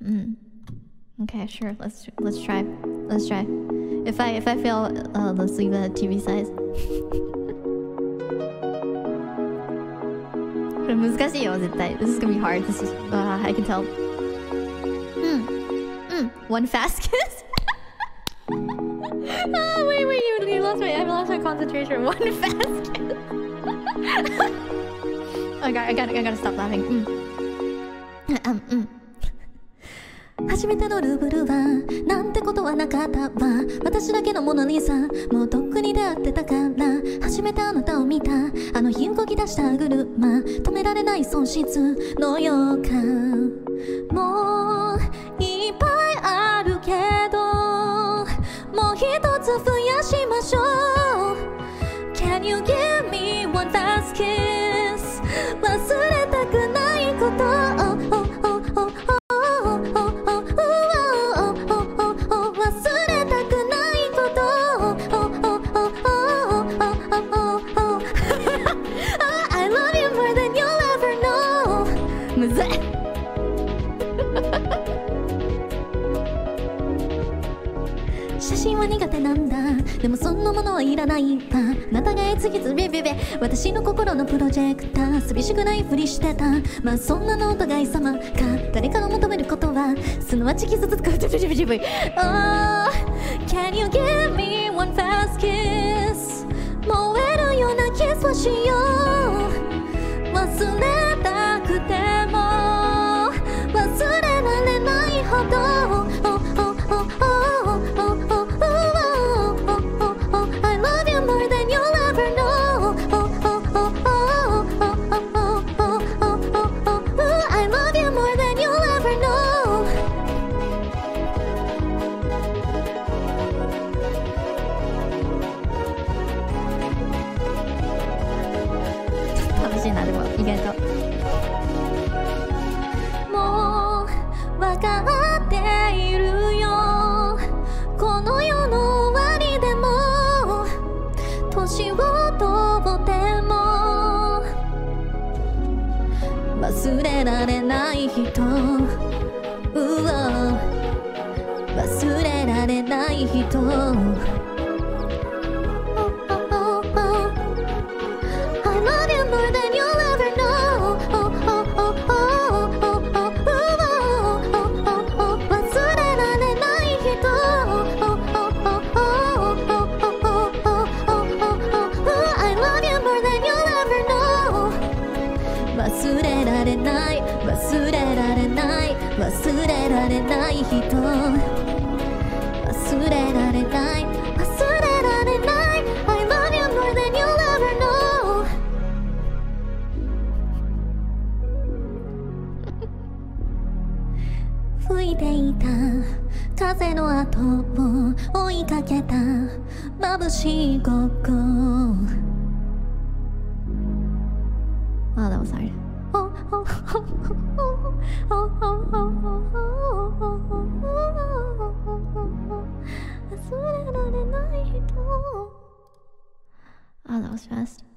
Okay, sure. Let's try. Let's try. If I fail, let's leave the TV size. これ難しいよ絶対。This is gonna be hard. This is I can tell. One fast kiss. Oh wait, you lost my. I lost my concentration. One fast kiss. I gotta stop laughing. 初めてのルーブルはなんてことはなかったわ。私だけのものにさ、もうとっくに出会ってたから。初めてあなたを見たあの日動き出した車、止められない損失の予感。もういっぱいあるけどもう一つ増やしましょう。 Can you give me one fast kiss? 忘れたくないこと写真は苦手なんだ。でもそんなものはいらないわ。あなたが次々ベベベ私の心のプロジェクター。寂しくないふりしてた。まあそんなのお互い様か。誰から求めることはすなわち傷つく。Oh, can you give me one fast kiss? 燃えるようなキスをしよう。忘れたくても忘れられないほど意外ともう分かっているよ。この世の終わりでも年を取っても忘れられない人、忘れられない人。忘れられない忘れられない忘れられない人、忘れられない忘れられない I love you more than you'll ever know 吹いていた風の後を追いかけた眩しい午後。Wow, that was hard. Oh, that was fast.